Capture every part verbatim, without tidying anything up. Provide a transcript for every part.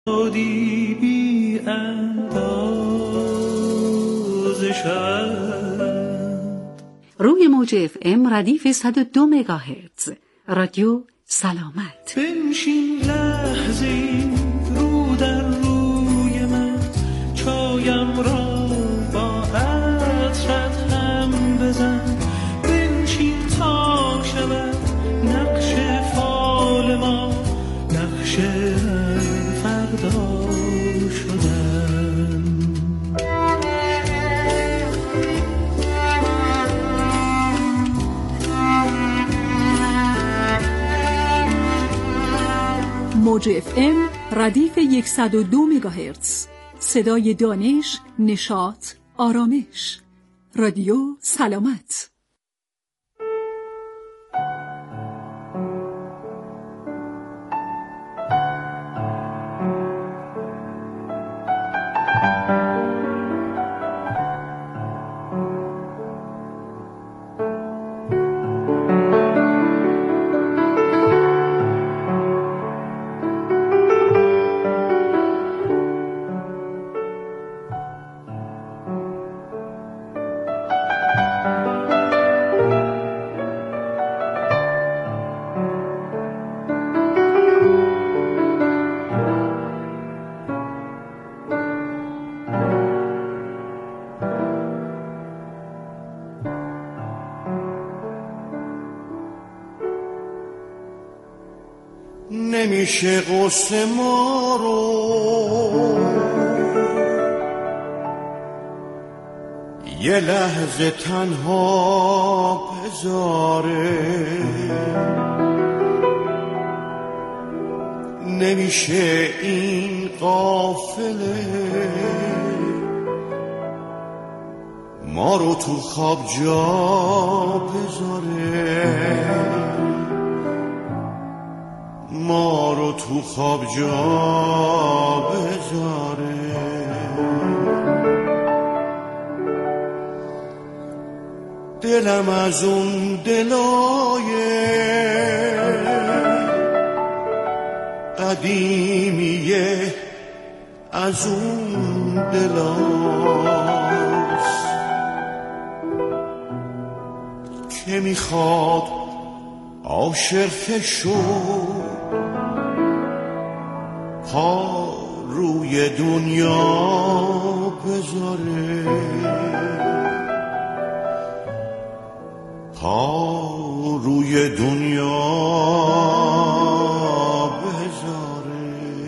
بی انداز شد. روی موج اف ام ردیف صد و دو مگاهرتز رادیو سلامت. بنشین لحظه‌ای رو در روی من، چایم را با عطرت هم بزن. بنشین تا شود نقش فال ما، نقش فردا شدن. موج اف ام ردیف صد و دو مگاهرتز، صدای دانش، نشاط، آرامش. رادیو سلامت. نمیشه قصه ما رو یه لحظه تنها بذاره، نمیشه این قافله ما رو تو خواب جا بذاره، ما رو تو خواب جا بذاره. دلم از اون دلای قدیمیه، از اون دلاست که میخواد عاشق شد پا روی دنیا بذاره، پا روی دنیا بذاره.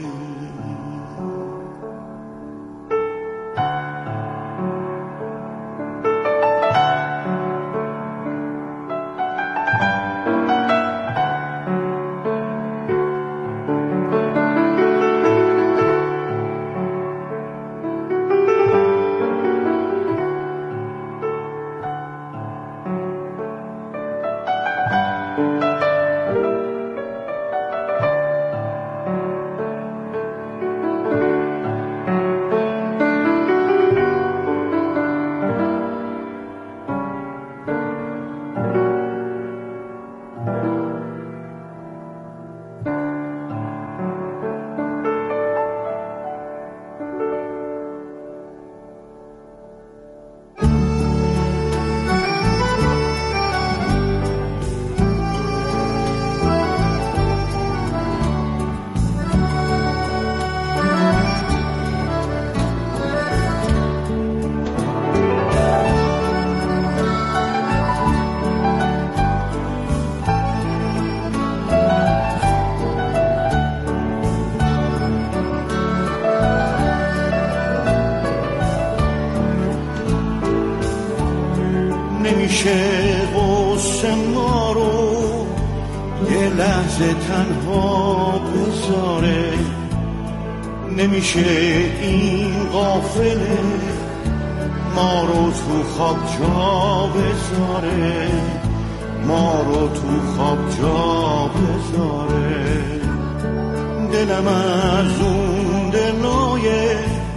نمیشه غصه ما رو یه لحظه تنها بذاره، نمیشه این غافله ما رو تو خواب جا بذاره، ما رو تو خواب جا بذاره. دلم از اون دلای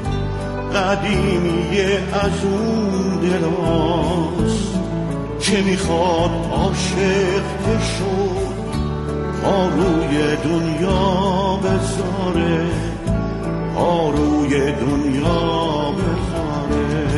قدیمیه، از اون دلاست که میخواد عاشق شد پا روی دنیا بذاره، روی دنیا بذاره.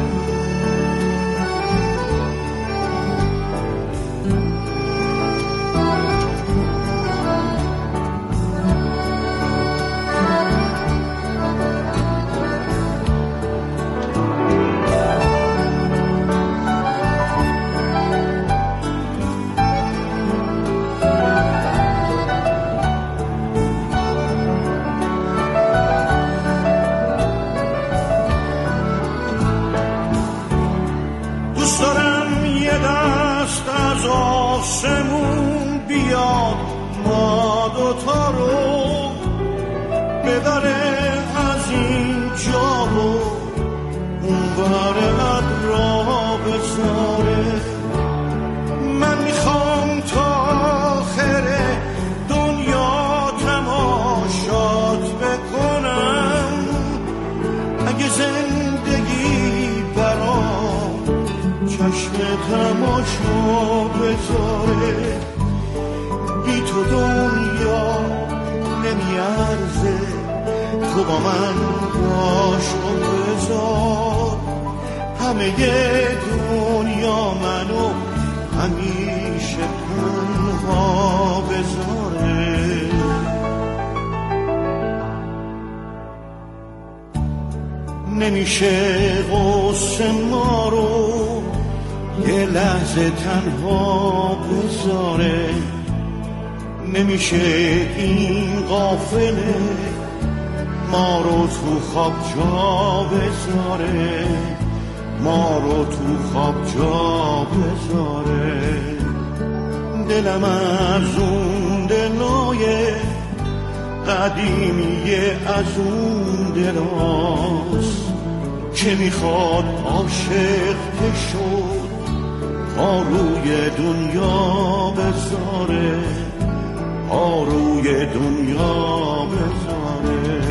آسمون بیاد ما دوتا رو ببره از این جا و اون بره را بذاره. من میخوام تا آخر دنیا تماشات بکنم، اگه زندگی برام چشم تماشا بذاره. بی تو دنیا نمیارزه، تو با من باش و بذار. همه دنیا منو همیشه تنها بذاره. نمیشه غصه ما رو یه لحظه تنها بذاره. نمیشه این قافله ما رو تو خواب جا بذاره، ما رو تو خواب جا بذاره. دلم از اون دلای قدیمیه، از اون دلاست که میخواد عاشق که شد پا روی دنیا بذاره، پا روی دنیا بذاره.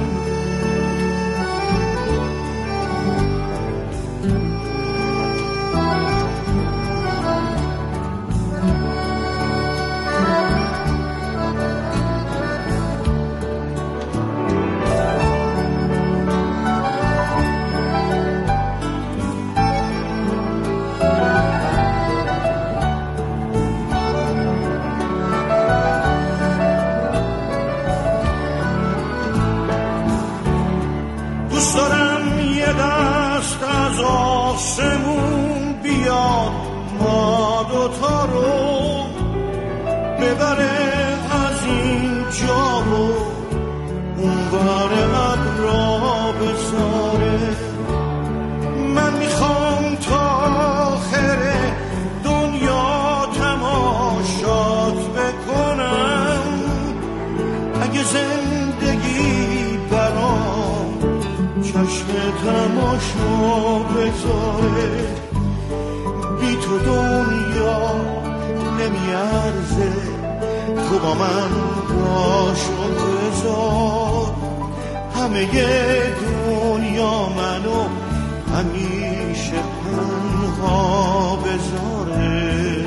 آسمون بیاد ما دوتا رو ببره از این جا و اون بره را بذاره. من میخوام تا آخر دنیا تماشات بکنم، اگه زندگی برام چشم تماشا بذاره. بی تو دنیا نمیارزه، تو با من باش و بذار. همه دنیا منو همیشه تنها بذاره.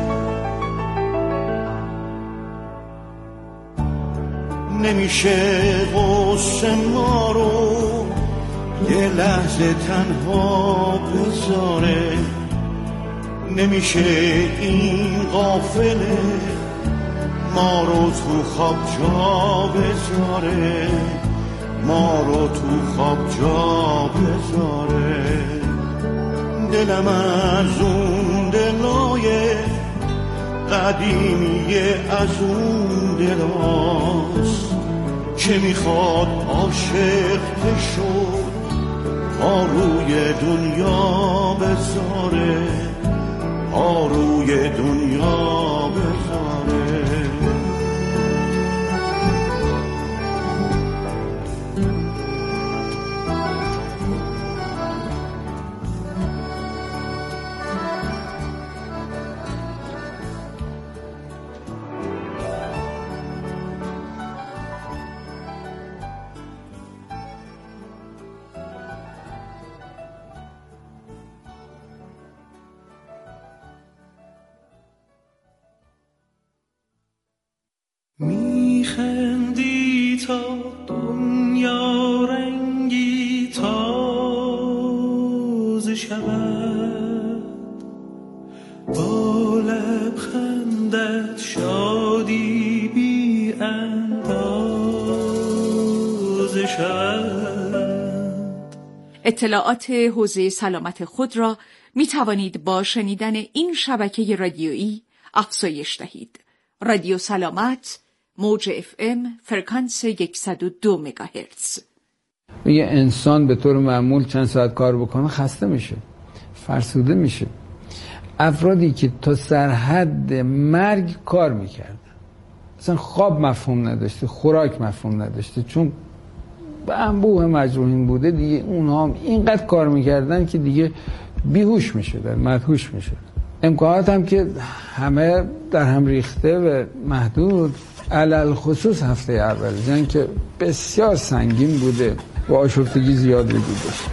نمیشه غصه ما رو یه لحظه تنها بذاره. نمیشه این قافله ما رو تو خواب جا بذاره، ما رو تو خواب جا بذاره. دلم از اون دلای قدیمیه، از اون دلاست که میخواد عاشق که شد پا روی دنیا بذاره، پا روی دنیا بذاره. شود. اطلاعات حوزه سلامت خود را می توانید با شنیدن این شبکه رادیویی افزایش دهید. رادیو سلامت، موج اف ام، فرکانس صد و دو مگاهرتز. یه انسان به طور معمول چند ساعت کار بکنه خسته میشه، فرسوده میشه. افرادی که تا سرحد مرگ کار میکردن، اصلا خواب مفهوم نداشته، خوراک مفهوم نداشته، چون به انبوه مجروحین بوده دیگه، اونها هم اینقدر کار میکردن که دیگه بیهوش میشدن، مدهوش میشدن. امکانات هم که همه در هم ریخته و محدود، علل خصوص هفته اول جنگ که بسیار سنگین بوده و آشفتگی زیاد وجود داشته.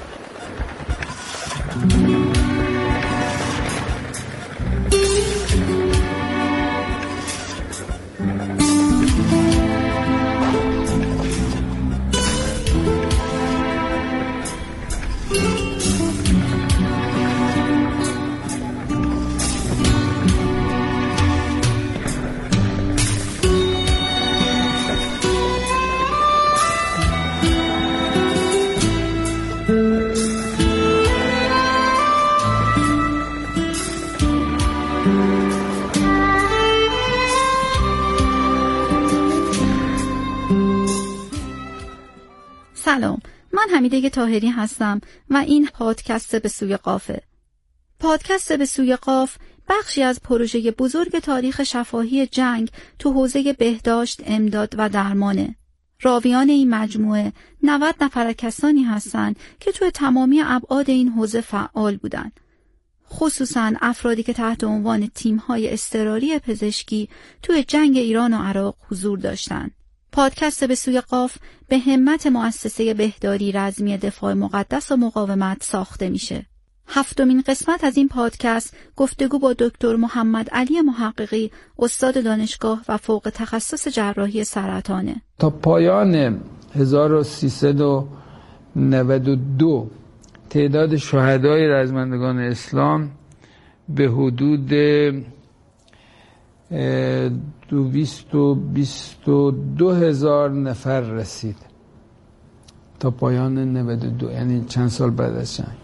سلام، من حمیده طاهری هستم و این پادکست به سوی قافه. پادکست به سوی قاف بخشی از پروژه بزرگ تاریخ شفاهی جنگ تو حوزه بهداشت، امداد و درمانه. راویان این مجموعه نود نفر کسانی هستند که توی تمامی ابعاد این حوزه فعال بودن. خصوصاً افرادی که تحت عنوان تیم‌های اضطراری پزشکی توی جنگ ایران و عراق حضور داشتند. پادکست به سوی قاف به همت مؤسسه بهداری رزمی دفاع مقدس و مقاومت ساخته میشه. هفتمین قسمت از این پادکست گفتگو با دکتر محمد علی محققی، استاد دانشگاه و فوق تخصص جراحی سرطانه. تا پایان هزار و سیصد و نود و دو تعداد شهدای رزمندگان اسلام به حدود دویست و بیست و دو هزار نفر رسید تا پایان نود و دو، یعنی چند سال بعد از جنگ.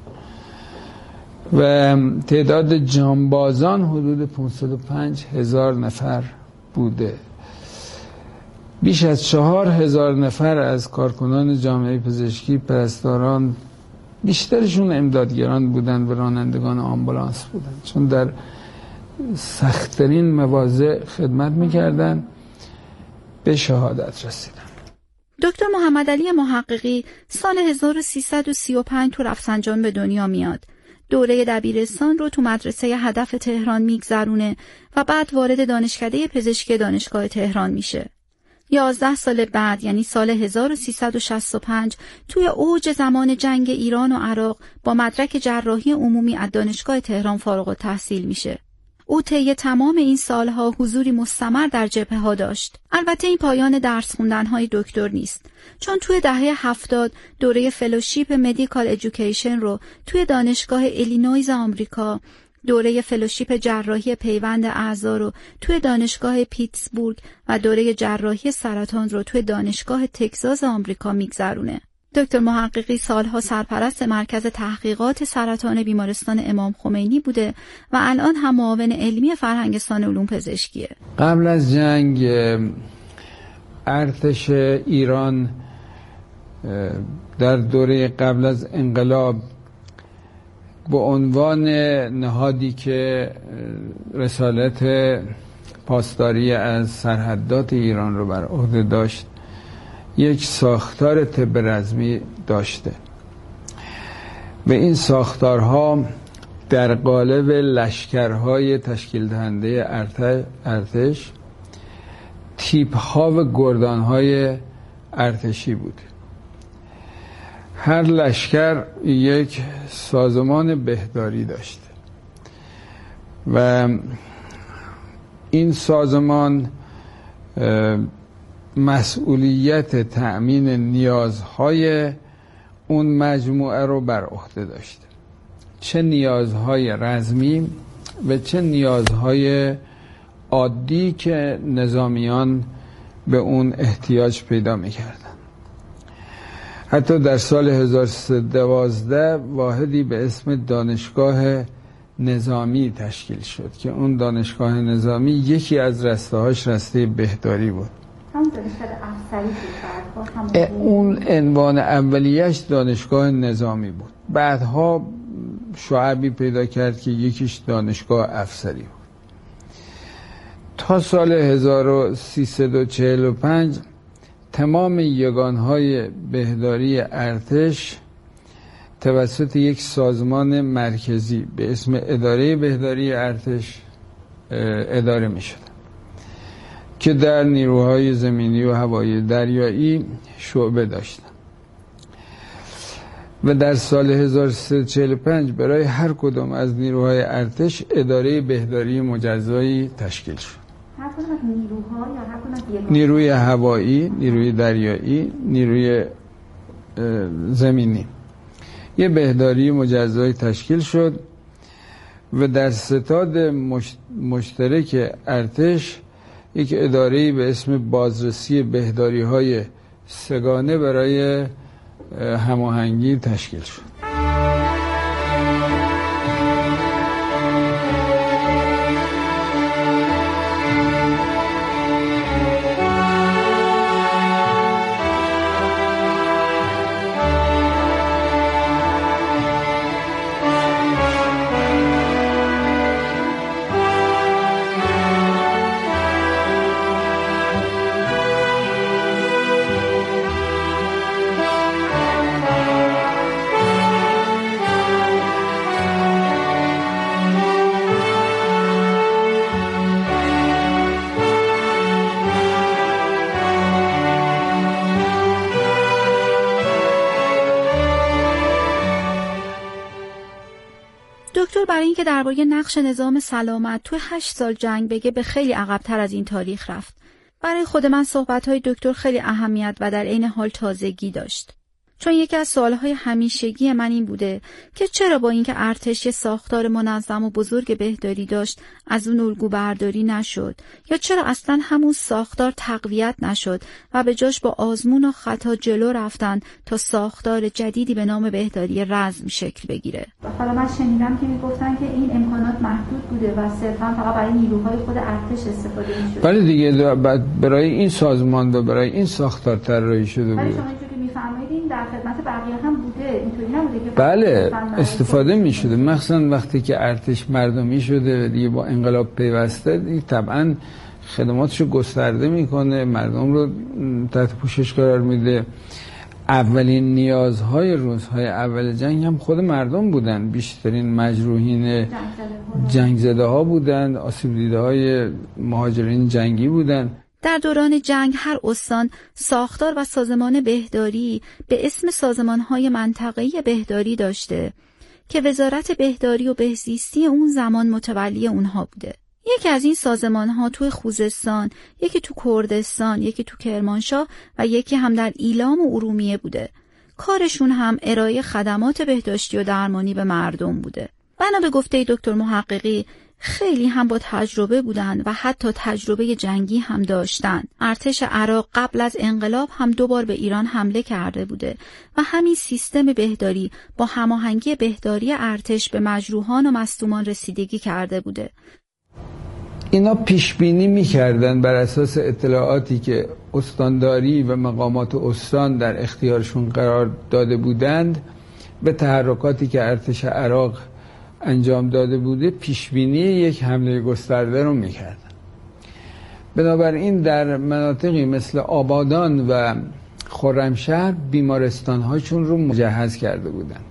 و تعداد جانبازان حدود پانصد و پنج هزار نفر بوده. بیش از چهار هزار نفر از کارکنان جامعه پزشکی، پرستاران، بیشترشون امدادگران بودن و رانندگان آمبولانس بودن، چون در سخت‌ترین مواضع خدمت می‌کردن، به شهادت رسیدن. دکتر محمد علی محققی سال هزار و سیصد و سی و پنج تو رفسنجان به دنیا میاد. دوره دبیرستان رو تو مدرسه هدف تهران میگذرونه و بعد وارد دانشکده پزشکی دانشگاه تهران میشه. یازده سال بعد، یعنی سال هزار و سیصد و شصت و پنج، توی اوج زمان جنگ ایران و عراق با مدرک جراحی عمومی از دانشگاه تهران فارغ التحصیل میشه. او طی تمام این سالها حضوری مستمر در جبهه‌ها داشت. البته این پایان درس خوندن‌های دکتر نیست، چون توی دهه هفتاد دوره فلوشیپ مدیکال ادویکیشن رو توی دانشگاه ایلینویز آمریکا، دوره فلوشیپ جراحی پیوند اعضا رو توی دانشگاه پیتسبورگ و دوره جراحی سرطان رو توی دانشگاه تگزاس آمریکا میگذرونه. دکتر محققی سالها سرپرست مرکز تحقیقات سرطان بیمارستان امام خمینی بوده و الان هم معاون علمی فرهنگستان علوم پزشکیه. قبل از جنگ ارتش ایران در دوره قبل از انقلاب به عنوان نهادی که رسالت پاسداری از سرحدات ایران رو بر عهده داشت، یک ساختار طب رزمی داشته و این ساختارها در قالب لشکرهای تشکیل دهنده ارتش تیپ‌ها و گردان‌های ارتشی بود. هر لشکر یک سازمان بهداری داشته و این سازمان مسئولیت تأمین نیازهای اون مجموعه رو بر عهده داشته، چه نیازهای رزمی و چه نیازهای عادی که نظامیان به اون احتیاج پیدا می‌کردن. حتی در سال هزار و سیصد و دوازده واحدی به اسم دانشگاه نظامی تشکیل شد که اون دانشگاه نظامی یکی از رسته‌هاش رسته بهداری بود. اون عنوان اولیش دانشگاه نظامی بود. بعدها شعبی پیدا کرد که یکیش دانشگاه افسری بود. تا سال هزار و سیصد و چهل و پنج تمام یگانهای بهداری ارتش توسط یک سازمان مرکزی به اسم اداره بهداری ارتش اداره می شد که در نیروهای زمینی و هوایی دریایی شعبه داشتند و در سال هزار و سیصد و چهل و پنج برای هر کدام از نیروهای ارتش اداره بهداری مجزایی تشکیل شد. نیروی هوایی، نیروی دریایی، نیروی زمینی. یه بهداری مجزایی تشکیل شد و در ستاد مشترک ارتش یک اداره‌ای به اسم بازرسی بهداری‌های سگانه برای هماهنگی تشکیل شد. دکتر برای اینکه درباره نقش نظام سلامت توی هشت سال جنگ بگه به خیلی عقب‌تر از این تاریخ رفت. برای خود من صحبت‌های دکتر خیلی اهمیت و در عین حال تازگی داشت. چون یکی از سوالهای همیشگی من این بوده که چرا با اینکه ارتش یه ساختار منظم و بزرگ بهداری داشت از اون الگو برداری نشد، یا چرا اصلا همون ساختار تقویت نشد و به جاش با آزمون و خطا جلو رفتن تا ساختار جدیدی به نام بهداری رزم شکل بگیره. حالا من شنیدم که میگفتن که این امکانات محدود بوده و صرفا فقط برای نیروهای خود ارتش استفاده می‌شد. ولی دیگه برای این سازمان و برای این ساختار طراحی شده بود. میفرمایید در خدمت بقیه هم بوده، اینطوری نبوده که بله استفاده می شده، مخصوصا وقتی که ارتش مردمی شده دیگه با انقلاب پیوسته دیگه طبعا خدماتشو گسترده میکنه، مردم رو تحت پوشش قرار میده. اولین نیازهای روزهای اول جنگ هم خود مردم بودن، بیشترین مجروحین جنگ زده ها بودن، آسیب دیده های مهاجرین جنگی بودن. در دوران جنگ هر استان ساختار و سازمان بهداری به اسم سازمان‌های منطقه‌ای بهداری داشته که وزارت بهداری و بهزیستی اون زمان متولی اونها بوده. یکی از این سازمان‌ها توی خوزستان، یکی تو کردستان، یکی تو کرمانشاه و یکی هم در ایلام و ارومیه بوده. کارشون هم ارائه خدمات بهداشتی و درمانی به مردم بوده. بنا به گفته دکتر محققی خیلی هم با تجربه بودن و حتی تجربه جنگی هم داشتن. ارتش عراق قبل از انقلاب هم دو بار به ایران حمله کرده بوده و همین سیستم بهداری با هماهنگی بهداری ارتش به مجروحان و مصدومان رسیدگی کرده بوده. اینا پیش بینی می‌کردن بر اساس اطلاعاتی که استانداری و مقامات استان در اختیارشون قرار داده بودند به تحرکاتی که ارتش عراق انجام داده بوده پیشبینی یک حمله گسترده رو میکردن. بنابراین در مناطقی مثل آبادان و خرمشهر بیمارستان‌هاشون رو مجهز کرده بودن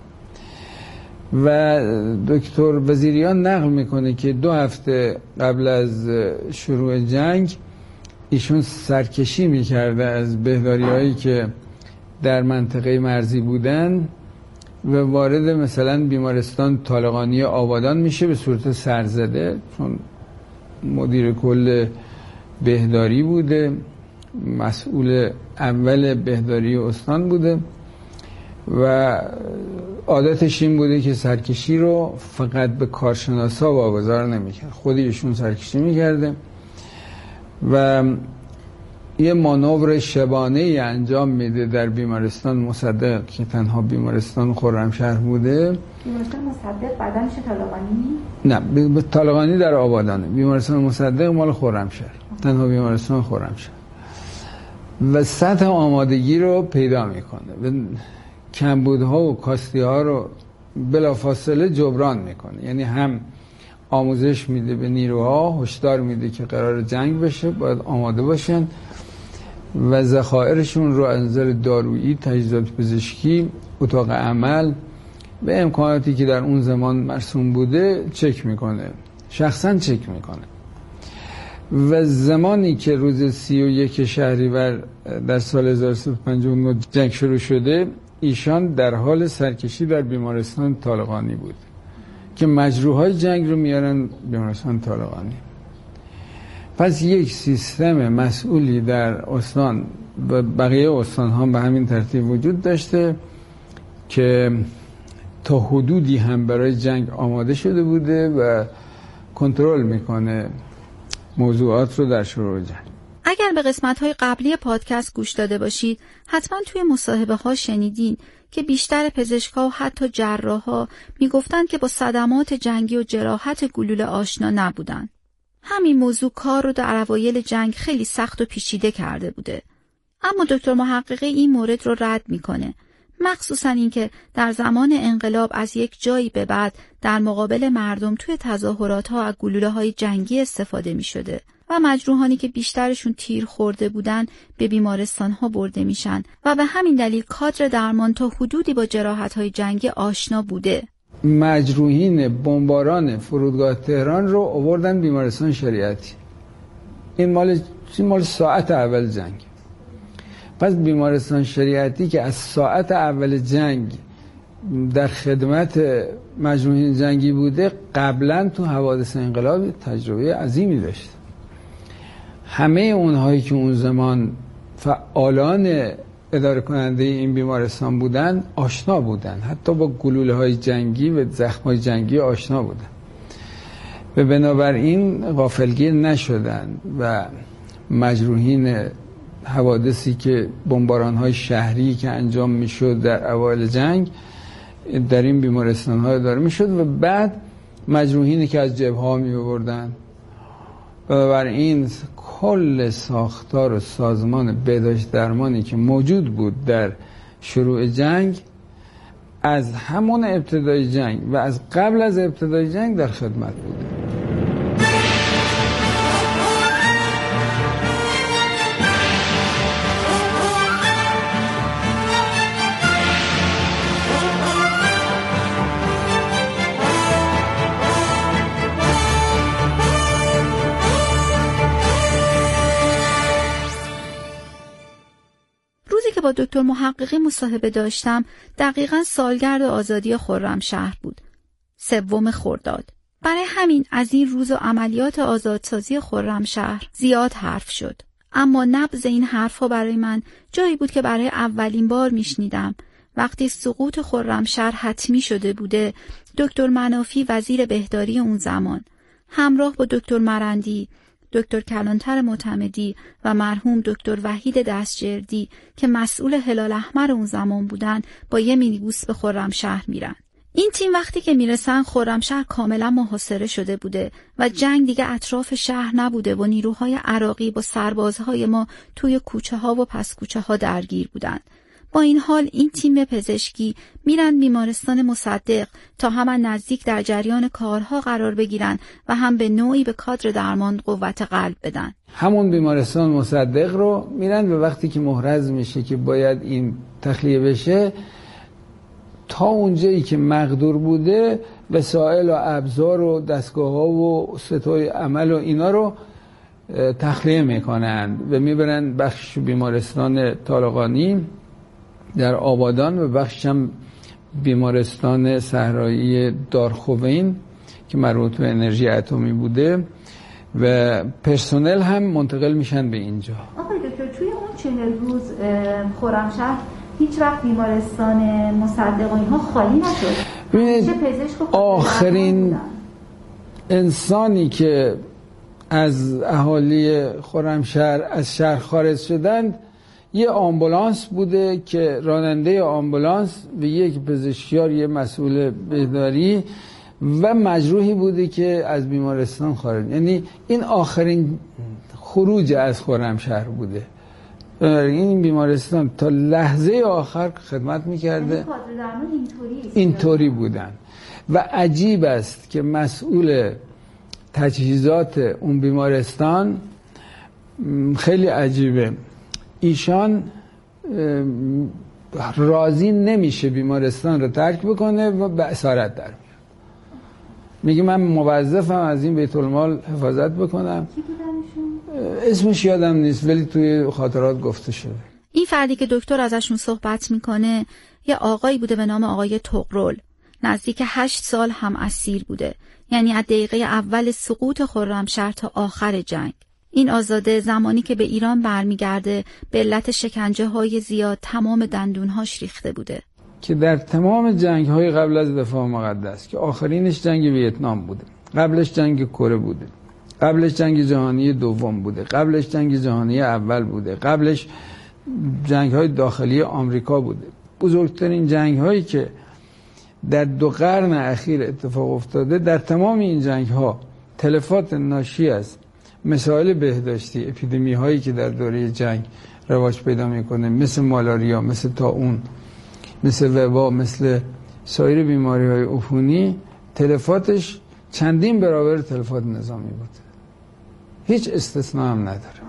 و دکتر وزیریان نقل میکنه که دو هفته قبل از شروع جنگ ایشون سرکشی میکرده از بهداری هایی که در منطقه مرزی بودن و وارد مثلا بیمارستان طالقانی آبادان میشه به صورت سرزده، چون مدیر کل بهداری بوده، مسئول اول بهداری استان بوده و عادتش این بوده که سرکشی رو فقط به کارشناسا واگذار نمیکرد، خود ایشون سرکشی میکرده و یه مانور شبانه ای انجام میده در بیمارستان مصدق که تنها بیمارستان خرمشهر بوده. بیمارستان مصدق بعدا میشه طالقانی؟ نه، به طالقانی در آبادانه. بیمارستان مصدق مال خرمشهر، تنها بیمارستان خرمشهر. و سطح آمادگی رو پیدا میکنه و کمبودها و کاستی‌ها رو بلافاصله جبران میکنه. یعنی هم آموزش میده به نیروها، هشدار میده که قرار جنگ بشه، باید آماده باشن و ذخایرشون رو از نظر دارویی، تجهیزات پزشکی، اتاق عمل به امکاناتی که در اون زمان مرسوم بوده چک میکنه، شخصا چک میکنه. و زمانی که روز سی و یک شهریور در سال هزار و سیصد و پنجاه و نه جنگ شروع شده، ایشان در حال سرکشی در بیمارستان طالقانی بود که مجروحای جنگ رو میارن بیمارستان طالقانی. پس یک سیستم مسئولی در استان و بقیه استان ها به همین ترتیب وجود داشته که تا حدودی هم برای جنگ آماده شده بوده و کنترل میکنه موضوعات رو در شروع جنگ. اگر به قسمت‌های قبلی پادکست گوش داده باشید، حتما توی مصاحبه‌ها شنیدین که بیشتر پزشک‌ها و حتی جراح‌ها میگفتند که با صدمات جنگی و جراحت گلوله آشنا نبودن. همین موضوع کار رو در اوایل جنگ خیلی سخت و پیچیده کرده بوده. اما دکتر محققی این مورد رو رد میکنه. مخصوصا اینکه در زمان انقلاب از یک جایی به بعد در مقابل مردم توی تظاهرات‌ها از گلوله‌های جنگی استفاده می‌شده و مجروحانی که بیشترشون تیر خورده بودن به بیمارستان‌ها برده میشن و به همین دلیل کادر درمان تا حدودی با جراحت‌های جنگی آشنا بوده. مجروحین بمباران فرودگاه تهران رو آوردن بیمارستان شریعتی. این مال این مال ساعت اول جنگ. پس بیمارستان شریعتی که از ساعت اول جنگ در خدمت مجروحین جنگی بوده، قبلا تو حوادث انقلاب تجربه عظیمی داشت. همه اونهایی که اون زمان فعالان اداره کننده این بیمارستان بودن آشنا بودن، حتی با گلوله های جنگی و زخم های جنگی آشنا بودن و بنابراین غافلگیر نشدن و مجروحین حوادثی که بمباران های شهری که انجام میشد در اوایل جنگ در این بیمارستان ها اداره میشد و بعد مجروحینی که از جبهه ها می آوردن. بنابراین کل ساختار و سازمان بهداشت درمانی که موجود بود در شروع جنگ از همون ابتدای جنگ و از قبل از ابتدای جنگ در خدمت بود. که با دکتر محققی مصاحبه داشتم دقیقاً سالگرد آزادی خرمشهر بود، سوم خرداد. برای همین از این روز و عملیات آزادسازی خرمشهر زیاد حرف شد. اما نبض این حرفها برای من جایی بود که برای اولین بار میشنیدم. وقتی سقوط خرمشهر حتمی شده بوده، دکتر منافی وزیر بهداری اون زمان همراه با دکتر مرندی، دکتر کلانتر معتمدی و مرحوم دکتر وحید دستجردی که مسئول هلال احمر اون زمان بودن با یه مینیبوس به خرمشهر میرن. این تیم وقتی که میرسن خرمشهر کاملا محاصره شده بوده و جنگ دیگه اطراف شهر نبوده و نیروهای عراقی با سربازهای ما توی کوچه ها و پس کوچه ها درگیر بودن. با این حال این تیم پزشکی میرن بیمارستان مصدق تا هم نزدیک در جریان کارها قرار بگیرن و هم به نوعی به کادر درمان قوت قلب بدن. همون بیمارستان مصدق رو میرن و وقتی که محرز میشه که باید این تخلیه بشه، تا اونجایی که مقدور بوده وسایل و ابزار و دستگاه ها و ستای عمل و اینا رو تخلیه میکنن و میبرن بخش بیمارستان طالقانی در آبادان و بخش هم بیمارستان صحرایی دارخوین که مربوط به انرژی اتمی بوده و پرسنل هم منتقل میشن به اینجا. آقای دکتر توی اون چهل روز خرمشهر هیچ وقت بیمارستان مصدق و اینها خالی نشد؟ آخرین انسانی که از اهالی خرمشهر از شهر خارج شدند، یه آمبولانس بوده که راننده آمبولانس و یک پزشکیار، یه مسئول بهداری و مجروحی بوده که از بیمارستان خارج، یعنی این آخرین خروج از خرمشهر بوده. این بیمارستان تا لحظه آخر خدمت میکرده. اینطوری بودن و عجیب است که مسئول تجهیزات اون بیمارستان، خیلی عجیبه، ایشان راضی نمیشه بیمارستان رو ترک بکنه و به اسارت در میاد. میگه من موظفم از این بیت المال حفاظت بکنم. اسمش یادم نیست ولی توی خاطرات گفته شده. این فردی که دکتر ازشون صحبت میکنه یه آقایی بوده به نام آقای طغرل. نزدیک هشت سال هم اسیر بوده، یعنی از دقیقه اول سقوط خرمشهر تا آخر جنگ. این آزاده زمانی که به ایران برمیگرده به علت شکنجه های زیاد تمام دندونهاش ریخته بوده. که در تمام جنگ های قبل از دفاع مقدس که آخرینش جنگ ویتنام بوده، قبلش جنگ کره بوده، قبلش جنگ جهانی دوم بوده، قبلش جنگ جهانی اول بوده، قبلش جنگ های داخلی آمریکا بوده. بزرگترین جنگ هایی که در دو قرن اخیر اتفاق افتاده، در تمام این جنگ ها تلفات ناشی از مسائل بهداشتی، اپیدمی هایی که در دوره جنگ رواج پیدا میکنه، مثل مالاریا، مثل طاعون، مثل وبا، مثل سایر بیماری های عفونی، تلفاتش چندین برابر تلفات نظامی بود. هیچ استثناء هم نداره.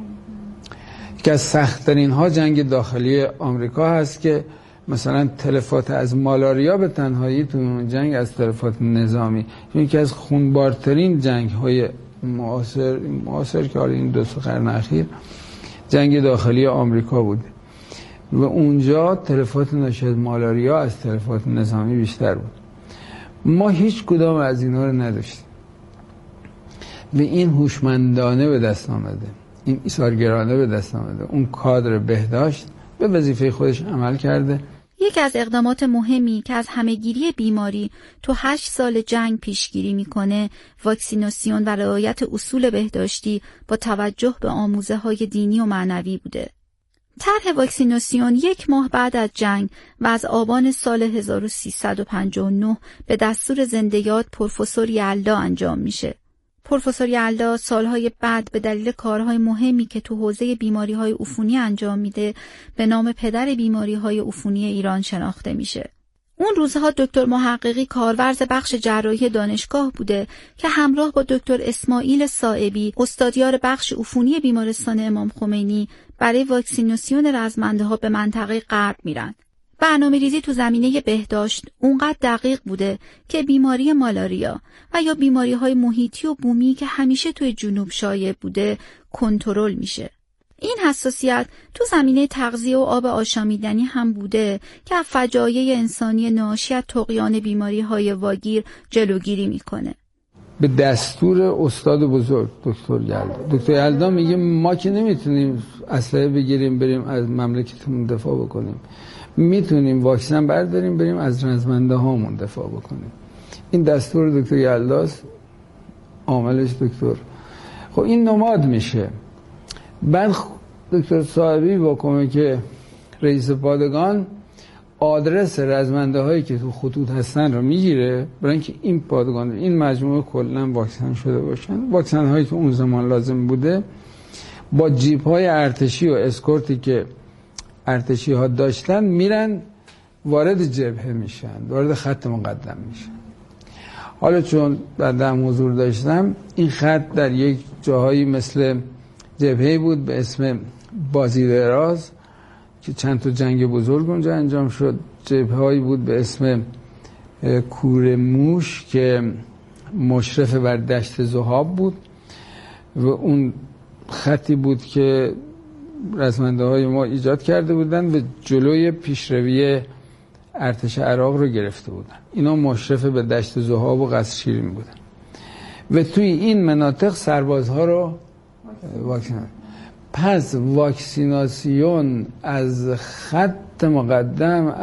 که از سخت‌ترین ها جنگ داخلی آمریکا هست که مثلا تلفات از مالاریا به تنهایی تو اون جنگ از تلفات نظامی، یکی از خونبارترین جنگ های معاصر معاصر که حالا این دو سه قرن اخیر جنگ داخلی آمریکا بوده و اونجا تلفات ناشی از مالاریا از تلفات نظامی بیشتر بود. ما هیچ کدام از اینا رو نداشتیم و این هوشمندانه به دست آمده، این ایثارگرانه به دست آمده. اون کادر بهداشت به وظیفه خودش عمل کرده. یکی از اقدامات مهمی که از همهگیری بیماری تو هشت سال جنگ پیشگیری میکنه واکسیناسیون و رعایت اصول بهداشتی با توجه به آموزه های دینی و معنوی بوده. طرح واکسیناسیون یک ماه بعد از جنگ و از آبان سال هزار و سیصد و پنجاه و نه به دستور زنده یاد پروفسور یلدا انجام میشه. پروفسور یلدا سالهای بعد به دلیل کارهای مهمی که تو حوزه بیماری‌های عفونی انجام میده به نام پدر بیماری‌های عفونی ایران شناخته میشه. اون روزها دکتر محققی کارورز بخش جراحی دانشگاه بوده که همراه با دکتر اسماعیل صائبی استادیار بخش عفونی بیمارستان امام خمینی برای واکسیناسیون رزمنده‌ها به منطقه غرب میرن. برنامه ریزی تو زمینه بهداشت اونقدر دقیق بوده که بیماری مالاریا و یا بیماری های محیطی و بومی که همیشه توی جنوب شایع بوده کنترل میشه. این حساسیت تو زمینه تغذیه و آب آشامیدنی هم بوده که از فجایع انسانی ناشی از طغیان بیماری های واگیر جلوگیری میکنه. به دستور استاد بزرگ دکتر یلدا. دکتر یلدا میگه ما که نمیتونیم اسلحه بگیریم بریم از مملکتمون دفاع بکنیم، میتونیم واکسن برداریم بریم از رزمنده هامون دفاع بکنیم. این دستور دکتر یلداست، عاملش دکتر. خب این نماد میشه. بعد دکتر صاحبی با کمک رئیس پادگان آدرس رزمنده هایی که تو خطوط هستن رو میگیره برای اینکه این پادگان این مجموعه کلا واکسن شده باشن. واکسن هایی که اون زمان لازم بوده با جیپ های ارتشی و اسکورتی که ارتشی ها داشتن میرن وارد جبهه میشن، وارد خط مقدم میشن. حالا چون بعدم حضور داشتم، این خط در یک جاهایی مثل جبهه بود به اسم بازی دراز که چند تا جنگ بزرگ اونجا انجام شد. جبهه هایی بود به اسم کوره موش که مشرف بر دشت ذهاب بود و اون خطی بود که رزمنده های ما ایجاد کرده بودن و جلوی پیشروی ارتش عراق رو گرفته بودن. اینا مشرف به دشت ذهاب و قصر شیرین بودن و توی این مناطق سربازها رو واکسیناسیون. پس واکسیناسیون از خط مقدم